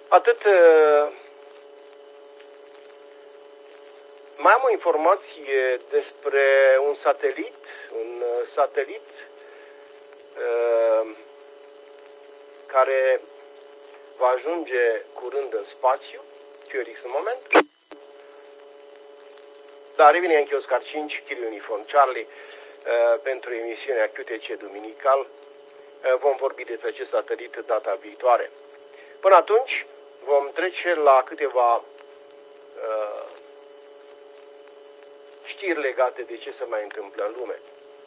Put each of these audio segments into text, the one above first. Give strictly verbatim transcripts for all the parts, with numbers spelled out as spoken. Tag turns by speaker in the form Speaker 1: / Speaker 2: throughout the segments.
Speaker 1: Atât. Mai am o informație despre un satelit, un satelit uh, care va ajunge curând în spațiu, Q R X în moment. Da, revine Yankee Oscar cinci, Kilo Uniform Charlie, uh, pentru emisiunea Q T C Duminical. Uh, vom vorbi despre acest satelit data viitoare. Până atunci, vom trece la câteva uh, știri legate de ce se mai întâmplă în lume.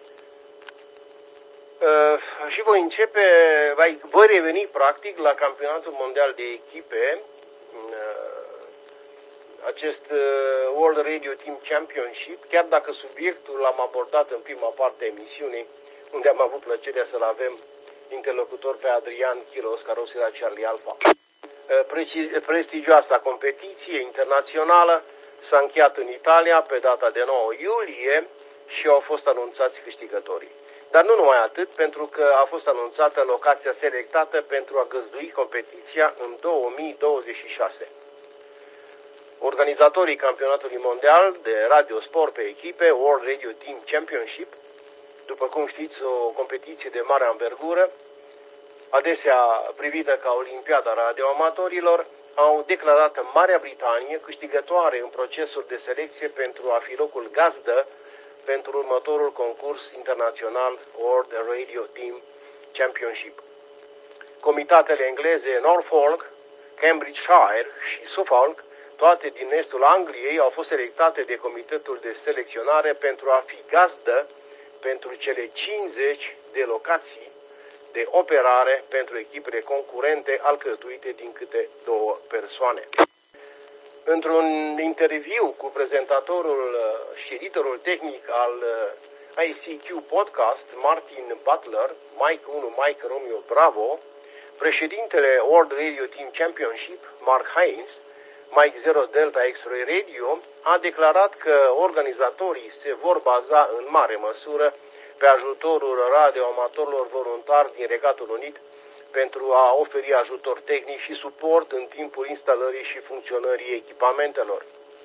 Speaker 1: Uh, și voi începe, voi reveni practic la campionatul mondial de echipe, uh, acest uh, World Radio Team Championship, chiar dacă subiectul l-am abordat în prima parte a emisiunii, unde am avut plăcerea să-l avem interlocutor pe Adrian Kilo Oscar Oscar Charlie Alpha. Uh, prestigioasa competiție internațională s-a încheiat în Italia pe data de nouă iulie și au fost anunțați câștigătorii. Dar nu numai atât, pentru că a fost anunțată locația selectată pentru a găzdui competiția în două mii douăzeci și șase. Organizatorii campionatului mondial de radiosport pe echipe, World Radio Team Championship, după cum știți, o competiție de mare anvergură, adesea privită ca Olimpiada radioamatorilor, au declarat Marea Britanie câștigătoare în procesul de selecție pentru a fi locul gazdă pentru următorul concurs internațional World Radio Team Championship. Comitatele engleze Norfolk, Cambridgeshire și Suffolk, toate din estul Angliei, au fost selectate de comitetul de selecționare pentru a fi gazdă pentru cele cincizeci de locații de operare pentru echipele concurente alcătuite din câte două persoane. Într-un interviu cu prezentatorul și editorul tehnic al I C Q Podcast, Martin Butler, Mike unu Mike Romeo Bravo, președintele World Radio Team Championship, Mark Haynes, Mike zero Delta X-Ray Radio, a declarat că organizatorii se vor baza în mare măsură pe ajutorul radioamatorilor voluntari din Regatul Unit pentru a oferi ajutor tehnic și suport în timpul instalării și funcționării echipamentelor.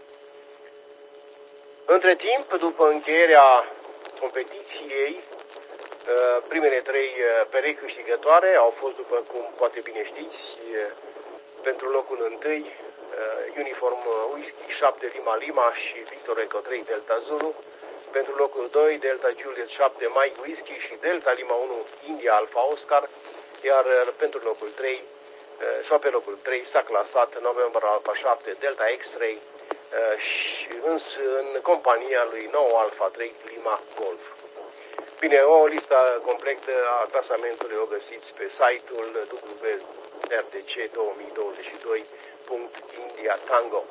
Speaker 1: Între timp, după încheierea competiției, primele trei perechi câștigătoare au fost, după cum poate bine știți, pentru locul întâi Uniform Whisky șapte Lima Lima și Victor Eco trei Delta Zulu, pentru locul doi Delta Juliet șapte Mike Whisky și Delta Lima unu India Alpha Oscar, iar pentru locul trei, sau pe locul trei, s-a clasat November Alpha șapte Delta X-Ray și îns în compania lui nouă Alpha trei Lima Golf. Bine, o listă completă a clasamentului o găsiți pe site-ul w r d c două mii douăzeci și doi punct india tango.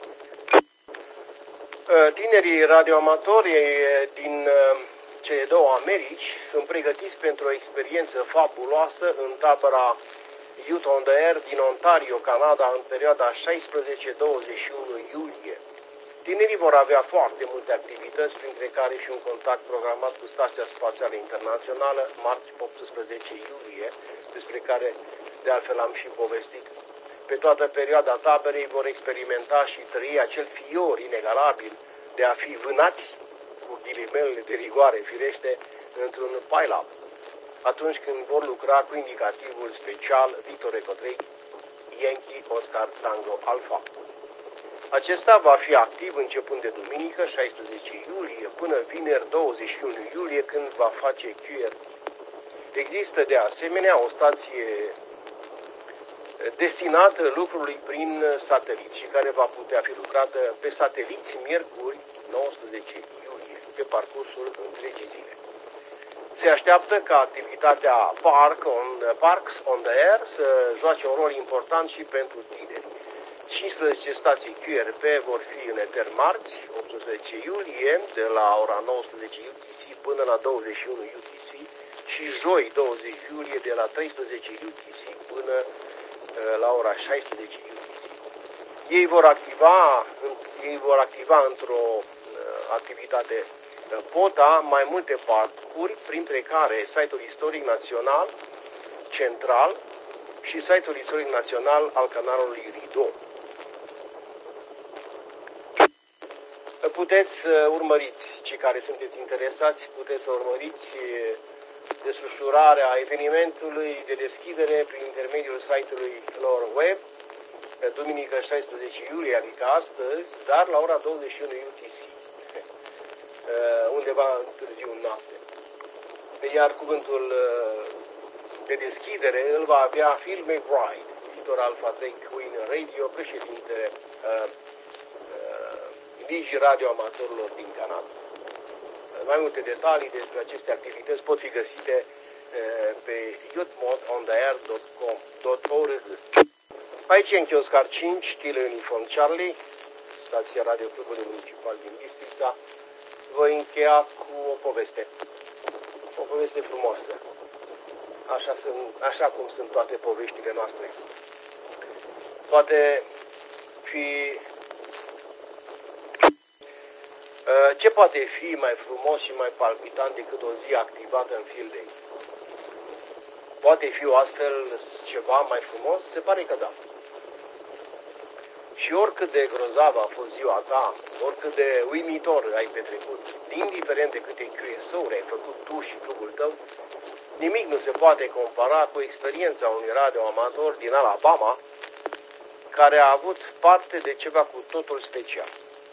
Speaker 1: Tinerii radioamatori din cele două Americi sunt pregătiți pentru o experiență fabuloasă în tabăra Youth on the Air din Ontario, Canada, în perioada șaisprezece douăzeci și unu iulie. Tinerii vor avea foarte multe activități, printre care și un contact programat cu Stația Spațială Internațională, marți optsprezece iulie, despre care de altfel am și povestit. Pe toată perioada taberei vor experimenta și trăi acel fior inegalabil de a fi vânați, cu ghilimelele de rigoare firește, într-un pile-up, atunci când vor lucra cu indicativul special Victor Eco trei Yankee Oscar Tango Alpha. Acesta va fi activ începând de duminică, șaisprezece iulie, până vineri, douăzeci și unu iulie, când va face Q R. Există de asemenea o stație destinată lucrului prin satelit și care va putea fi lucrată pe sateliți miercuri, nouăsprezece iulie, pe parcursul întregii zile. Se așteaptă ca activitatea Park on, Parks on the Air să joace un rol important și pentru tineri. cincisprezece stații Q R P vor fi în eter marți, optsprezece iulie, de la ora nouăsprezece U T C până la douăzeci și unu U T C și joi, douăzeci iulie, de la treisprezece U T C până la ora șaisprezece U T C. Ei vor activa, ei vor activa într-o activitate POTA mai multe parcuri, printre care site-ul istoric național, central și site-ul istoric național al canalului Rido. Puteți urmăriți, cei care sunteți interesați, puteți să urmăriți desfășurarea evenimentului de deschidere prin intermediul site-ului lor web, duminică șaisprezece iulie, adică astăzi, dar la ora douăzeci și unu U T C, undeva târziu în noapte. Iar cuvântul de deschidere îl va avea Phil McBride, editor Alpha trei Queen Radio, președinte uh, uh, Digi Radio Amatorilor din Canada. Mai multe detalii despre aceste activități pot fi găsite uh, pe youthmod on the air dot org. Aici în Chioscar cinci, Chile Uniform Charlie, stația Radio Clubului Municipal din Bistrița. Voi încheia cu o poveste. O poveste frumoasă. Așa, sunt, așa cum sunt toate poveștile noastre. Poate fi... Ce poate fi mai frumos și mai palpitant decât o zi activată în field day? Poate fi o astfel ceva mai frumos? Se pare că da. Și oricât de grozav a fost ziua ta, oricât de uimitor ai petrecut, indiferent de câte Q S O-uri ai făcut tu și clubul tău, nimic nu se poate compara cu experiența unui radioamator din Alabama, care a avut parte de ceva cu totul special.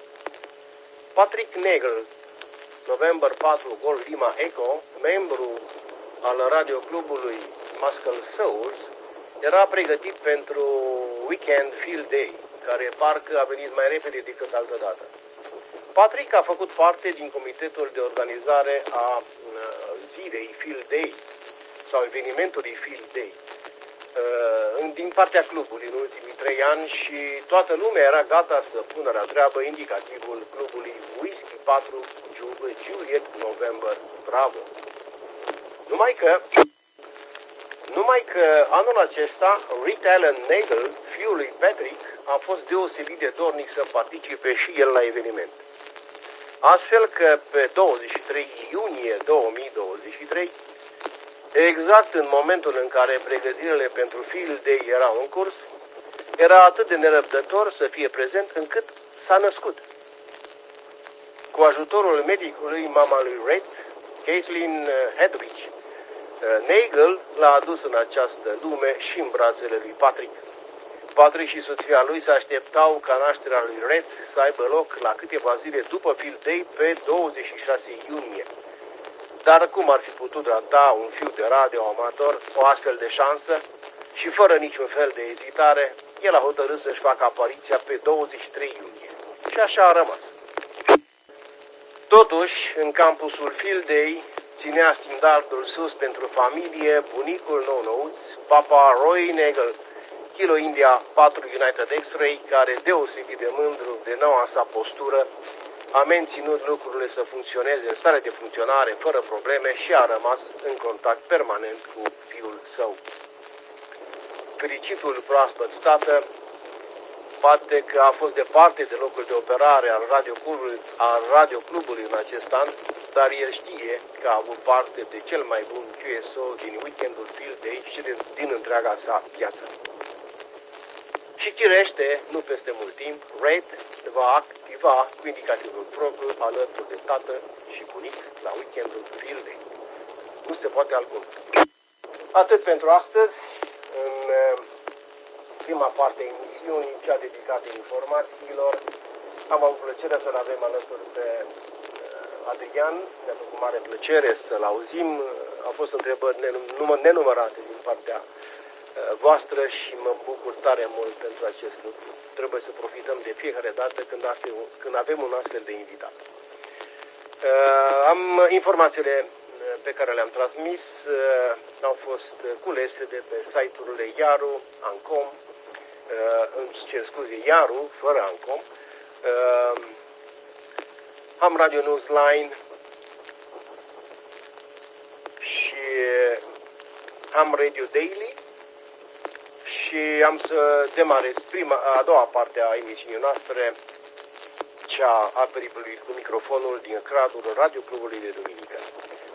Speaker 1: Patrick Nagel, November patru Golf Lima Echo, membru al radioclubului Muscle Souls, era pregătit pentru Weekend Field Day, care parcă a venit mai repede decât altădată. Patrick a făcut parte din comitetul de organizare a zilei Field Day sau evenimentului Field Day din partea clubului în ultimii trei ani și toată lumea era gata să pună la treabă indicativul clubului Whisky patru Juliet November Bravo. Numai că Numai că anul acesta, Rick Allen Nagel, fiul lui Patrick, a fost deosebit de dornic să participe și el la eveniment. Astfel că pe douăzeci și trei iunie două mii douăzeci și trei, exact în momentul în care pregătirile pentru Field Day erau în curs, era atât de nerăbdător să fie prezent încât s-a născut. Cu ajutorul medicului mama lui Red, Caitlin Hedwig, Nagel l-a adus în această lume și în brațele lui Patrick. Patrick și soția lui se așteptau ca nașterea lui Red să aibă loc la câteva zile după Field Day pe douăzeci și șase iunie. Dar cum ar fi putut rata un fiu de radio amator o astfel de șansă? Și fără niciun fel de ezitare, el a hotărât să-și facă apariția pe douăzeci și trei iunie. Și așa a rămas. Totuși, în campusul Field Day, ținea standardul sus pentru familie bunicul nou-nouț, papa Roy Nagel, Kilo India patru United X-Ray, care, deosebit de mândru de noua sa postură, a menținut lucrurile să funcționeze în stare de funcționare, fără probleme, și a rămas în contact permanent cu fiul său. Fericitul proaspăt tată, poate că a fost departe de locul de operare al radioclubului, al radioclubului în acest an, dar el știe că a avut parte de cel mai bun Q S O din weekendul Field Day și din, din întreaga sa viață. Și firește, nu peste mult timp, Red va activa cu indicativul propriu alături de tată și bunic la weekendul Field Day. Nu se poate altcum. Atât pentru astăzi. În prima parte a emisiunii, cea dedicată informațiilor, am avut plăcerea să-l avem alături pe Adrian. Mi-a făcut mare plăcere să-l auzim. Au fost întrebări nenumărate din partea voastră și mă bucur tare mult pentru acest lucru. Trebuie să profităm de fiecare dată când, astfel, când avem un astfel de invitat. Am informațiile pe care le-am transmis, au fost culese de pe site-urile Iaru, Ancom, îmi cer scuze, Iaru, fără Ancom, Ham Radio Newsline și Ham Radio Daily. Și am să demarez prima, a doua parte a emisiunii noastre, cea a peripului cu microfonul din cadrul radioclubului de duminică.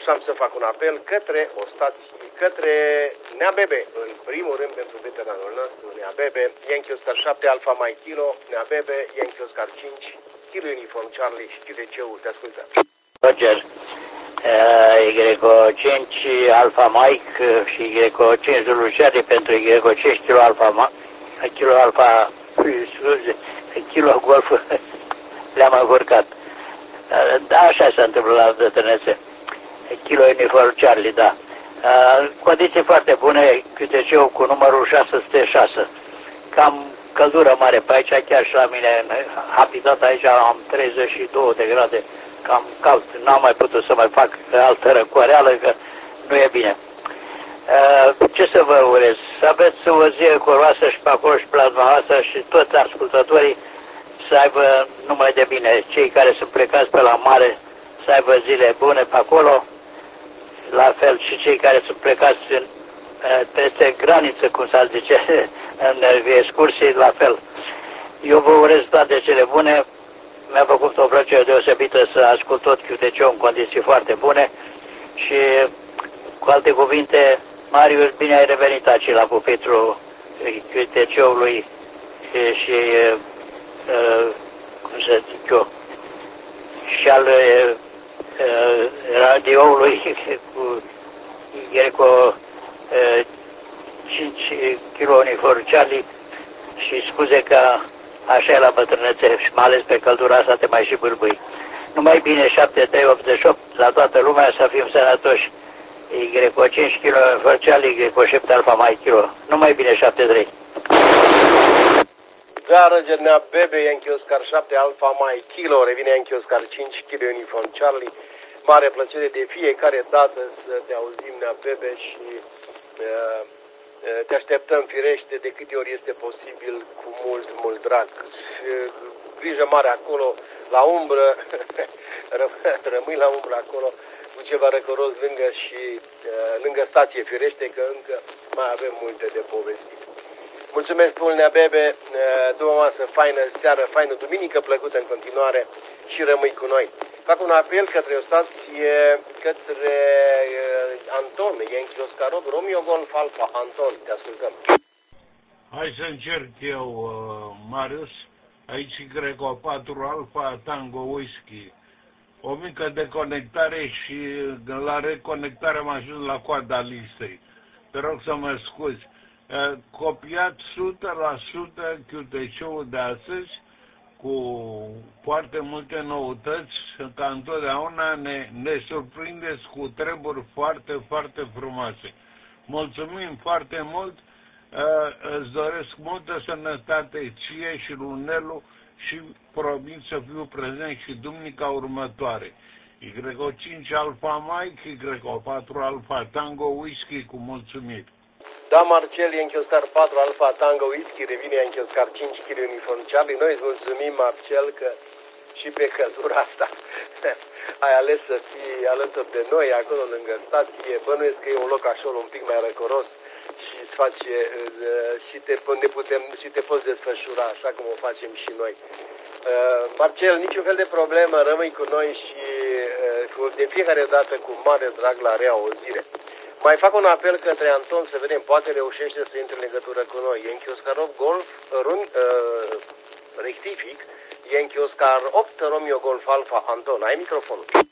Speaker 1: și am să fac un apel către o stație, către Nea Bebe, în primul rând pentru veteranul nostru, Nea Bebe, Yankee Oscar șapte Alfa Mike Kilo, Nea Bebe, Yankee Oscar cinci, Kilo Uniform Charlie și Q T C-ul, te ascultăm.
Speaker 2: Roger, Y cinci Alfa Mike și Y cinci Zulu Charlie pentru Y cinci Kilo Alfa Kilo Alfa, scuze, Kilo Golf, le-am încurcat. Da, așa se întâmplă la veternețe. Kilo Uniform Charlie, da. Condiții foarte bune, Q T C-ul cu numărul șase sute șase. Cam căldură mare pe aici, chiar și la mine, habitat aici am treizeci și două de grade, cam cald. N-am mai putut să mai fac altă răcoreală, că nu e bine. Ce să vă urez? Să aveți o zi coroasă și pe acolo și pe la dumneavoastră și toți ascultătorii să aibă numai de bine. Cei care sunt plecați pe la mare să aibă zile bune pe acolo, la fel și cei care sunt plecați în, peste graniță, cum s-ar zice, în excursii, la fel. Eu vă urez toate cele bune. Mi-a făcut o plăcere deosebită să ascult tot Q T C-ul în condiții foarte bune și, cu alte cuvinte, Marius, bine ai revenit aici la pupitrul Q T C-ului și, și uh, cum să zic eu, și al uh, radioului cu Greco uh, cinci Kilo Uniform Charlie și scuze că așa e la bătrânețe și mai ales pe căldura asta te mai și bâlbâi. Numai bine, șapte trei optzeci și opt la toată lumea, să fim sănătoși. Y cinci Kilo Uniform Charlie, Y șapte Alfa Mike Kilo. Numai bine, șapte trei.
Speaker 1: Da, Roger, Nea Bebe, Yankee Oscar șapte Alfa Mike Kilo, revine Yankee Oscar cinci Kilo Uniform Charlie. Mare plăcere de fiecare dată să te auzim, Nea Bebe, și uh, te așteptăm, firește, de câte ori este posibil, cu mult, mult drag. Și grijă mare acolo, la umbră, rămâi la umbră acolo, cu ceva răcoros lângă și lângă stație, firește, că încă mai avem multe de povestit. Mulțumesc mult, Nea Bebe, după masă faină, seară faină, duminică plăcută în continuare și rămâi cu noi. Fac un apel către o stație, către uh, Anton, Yankee Oscar opt, Romeo Golf Alfa. Anton, te ascultăm.
Speaker 3: Hai să încerc eu, uh, Marius. Aici Greco patru Alfa Tango Whisky. O mică deconectare și la reconectare am ajuns la coada listei. Te rog să mă scuzi. Uh, copiat o sută la sută Q T C-ul de astăzi, cu foarte multe noutăți, ca întotdeauna ne, ne surprindeți cu treburi foarte, foarte frumoase. Mulțumim foarte mult, îți doresc multă sănătate ție și lui și promit să fiu prezent și duminica următoare. Y cinci Alfa Mike, Y patru Alfa Tango Whisky, cu mulțumiri.
Speaker 1: Da, Marcel, Yankee Oscar patru Alfa Tango Whisky, revine Yankee Oscar cinci Kilo Uniform Charlie. Noi îți mulțumim, Marcel, că și pe căldura asta ai ales să fii alături de noi, acolo lângă stație. Bănuiesc că e un loc așa un pic mai răcoros și îți face, și te, ne putem, și te poți desfășura așa cum o facem și noi. Uh, Marcel, niciun fel de problemă, rămâi cu noi și uh, de fiecare dată cu mare drag la reauzire. Mai fac un apel către Anton să vedem, poate reușește să intre în legătură cu noi. Yankee Oscar opt Golf, run, uh, rectific, Yankee Oscar opt Romeo Golf Alfa. Anton, ai microfonul.